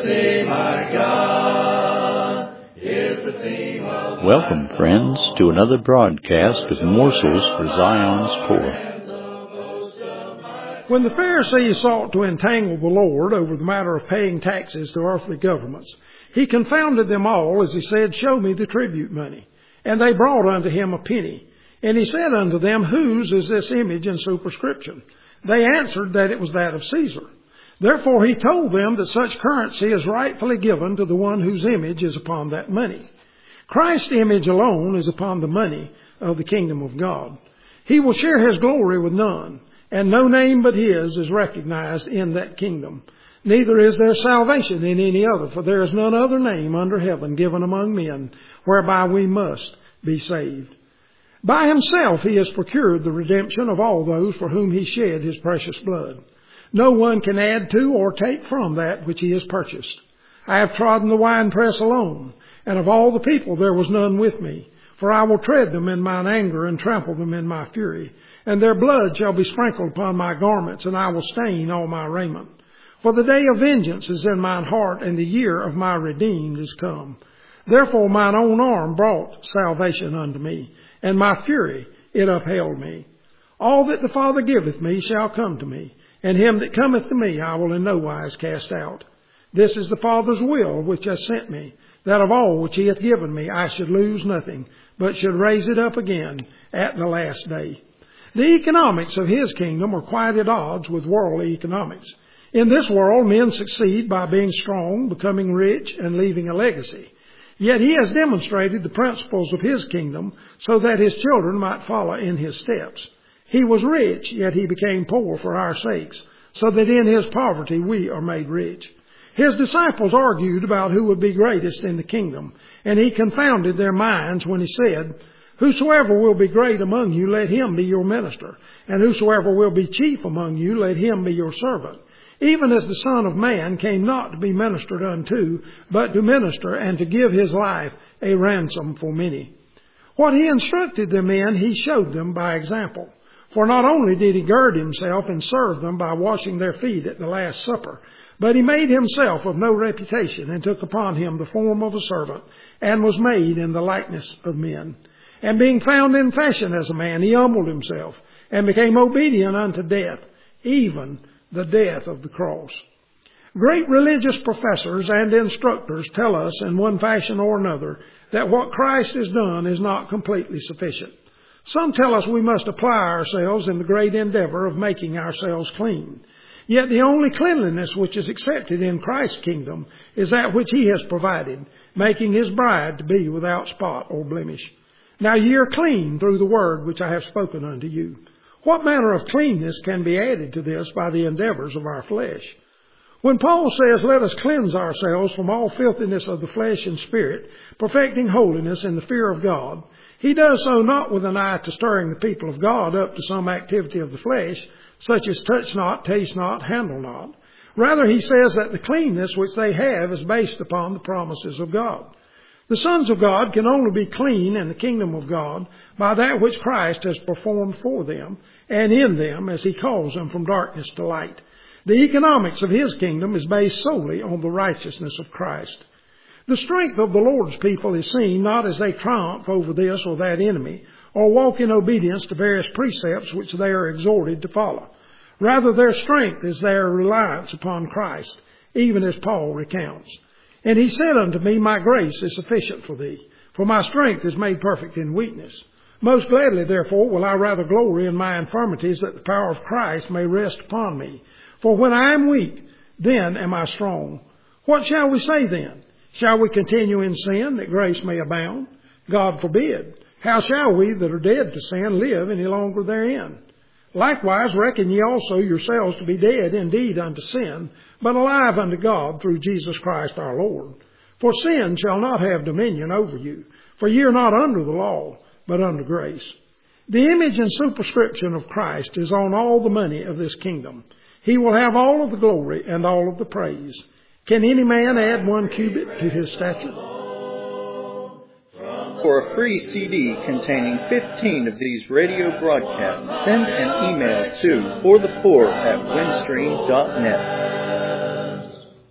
theme, my God, is the theme of Welcome, friends, to another broadcast of Morsels for Zion's Poor. When the Pharisees sought to entangle the Lord over the matter of paying taxes to earthly governments, he confounded them all, as he said, "Show me the tribute money." And they brought unto him a penny. And he said unto them, "Whose is this image and superscription?" They answered that it was that of Caesar. Therefore he told them that such currency is rightfully given to the one whose image is upon that money. Christ's image alone is upon the money of the kingdom of God. He will share his glory with none, and no name but his is recognized in that kingdom. Neither is there salvation in any other, for there is none other name under heaven given among men whereby we must be saved. By himself he has procured the redemption of all those for whom he shed his precious blood. No one can add to or take from that which he has purchased. I have trodden the winepress alone, and of all the people there was none with me. For I will tread them in mine anger and trample them in my fury. And their blood shall be sprinkled upon my garments, and I will stain all my raiment. For the day of vengeance is in mine heart, and the year of my redeemed is come. Therefore mine own arm brought salvation unto me, and my fury it upheld me. All that the Father giveth me shall come to me, and him that cometh to me I will in no wise cast out. This is the Father's will which hath sent me, that of all which he hath given me I should lose nothing, but should raise it up again at the last day. The economics of his kingdom are quite at odds with worldly economics. In this world, men succeed by being strong, becoming rich, and leaving a legacy. Yet he has demonstrated the principles of his kingdom so that his children might follow in his steps. He was rich, yet he became poor for our sakes, so that in his poverty we are made rich. His disciples argued about who would be greatest in the kingdom, and he confounded their minds when he said, "Whosoever will be great among you, let him be your minister, and whosoever will be chief among you, let him be your servant. Even as the Son of Man came not to be ministered unto, but to minister and to give his life a ransom for many." What he instructed them in, he showed them by example. For not only did he gird himself and serve them by washing their feet at the Last Supper, but he made himself of no reputation, and took upon him the form of a servant, and was made in the likeness of men. And being found in fashion as a man, he humbled himself, and became obedient unto death, even the death of the cross. Great religious professors and instructors tell us in one fashion or another that what Christ has done is not completely sufficient. Some tell us we must apply ourselves in the great endeavor of making ourselves clean. Yet the only cleanliness which is accepted in Christ's kingdom is that which he has provided, making his bride to be without spot or blemish. Now ye are clean through the word which I have spoken unto you. What manner of cleanness can be added to this by the endeavors of our flesh? When Paul says, "Let us cleanse ourselves from all filthiness of the flesh and spirit, perfecting holiness in the fear of God," he does so not with an eye to stirring the people of God up to some activity of the flesh, such as touch not, taste not, handle not. Rather, he says that the cleanness which they have is based upon the promises of God. The sons of God can only be clean in the kingdom of God by that which Christ has performed for them and in them as he calls them from darkness to light. The economics of his kingdom is based solely on the righteousness of Christ. The strength of the Lord's people is seen not as they triumph over this or that enemy, or walk in obedience to various precepts which they are exhorted to follow. Rather, their strength is their reliance upon Christ, even as Paul recounts. And he said unto me, "My grace is sufficient for thee, for my strength is made perfect in weakness. Most gladly, therefore, will I rather glory in my infirmities, that the power of Christ may rest upon me. For when I am weak, then am I strong. What shall we say then? Shall we continue in sin, that grace may abound? God forbid. How shall we that are dead to sin live any longer therein? Likewise reckon ye also yourselves to be dead indeed unto sin, but alive unto God through Jesus Christ our Lord. For sin shall not have dominion over you, for ye are not under the law, but under grace." The image and superscription of Christ is on all the money of this kingdom. He will have all of the glory and all of the praise. Can any man add 1 cubit to his stature? For a free CD containing 15 of these radio broadcasts, send an email to forthepoor@windstream.net.